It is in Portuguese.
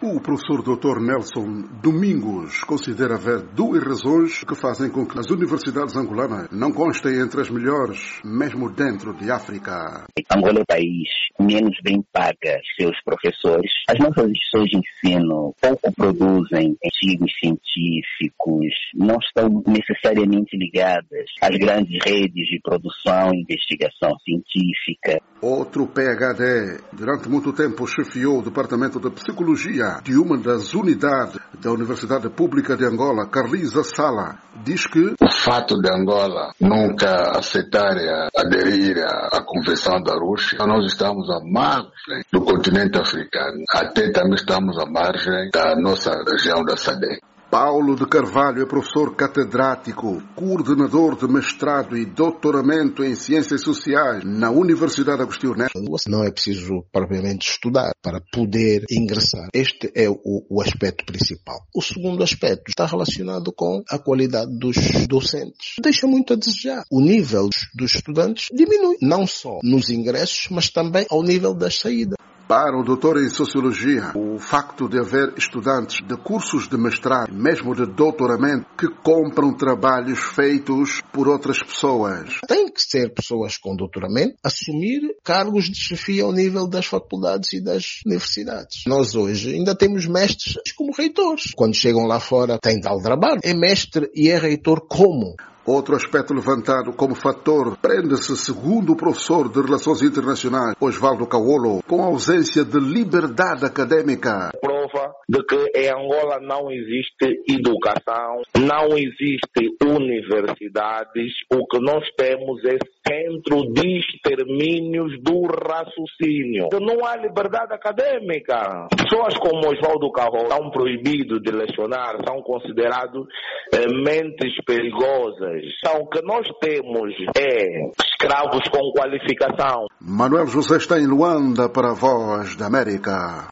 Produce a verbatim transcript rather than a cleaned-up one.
O professor doutor Nelson Domingos considera haver duas razões que fazem com que as universidades angolanas não constem entre as melhores, mesmo dentro de África. Angola é o país menos bem paga seus professores. As nossas instituições de ensino pouco produzem artigos científicos, não estão necessariamente ligadas às grandes redes de produção e investigação científica. Outro P H D, durante muito tempo chefiou o Departamento de Psicologia de uma das unidades da Universidade Pública de Angola, Carlisa Sala, diz que o fato de Angola nunca aceitar aderir à Convenção da Arusha, nós estamos à margem do continente africano, até também estamos à margem da nossa região da S A D C. Paulo de Carvalho é professor catedrático, coordenador de mestrado e doutoramento em Ciências Sociais na Universidade Agostinho Neto. Não é preciso propriamente estudar para poder ingressar. Este é o, o aspecto principal. O segundo aspecto está relacionado com a qualidade dos docentes. Deixa muito a desejar. O nível dos estudantes diminui, não só nos ingressos, mas também ao nível das saídas. Para o doutor em Sociologia, o facto de haver estudantes de cursos de mestrado, mesmo de doutoramento, que compram trabalhos feitos por outras pessoas. Tem que ser pessoas com doutoramento, assumir cargos de chefia ao nível das faculdades e das universidades. Nós hoje ainda temos mestres como reitores. Quando chegam lá fora, têm tal trabalho. É mestre e é reitor como? Outro aspecto levantado como fator prende-se, segundo o professor de Relações Internacionais, Osvaldo Caolo, com a ausência de liberdade acadêmica. Prova de que em Angola não existe educação, não existe universidades, o que nós temos é centro de extermínios do raciocínio. Não há liberdade acadêmica. Pessoas como Osvaldo Caolo são proibidos de lecionar, são considerados eh, mentes perigosas. Então, o que nós temos é escravos com qualificação. Manuel José está em Luanda para a Voz da América.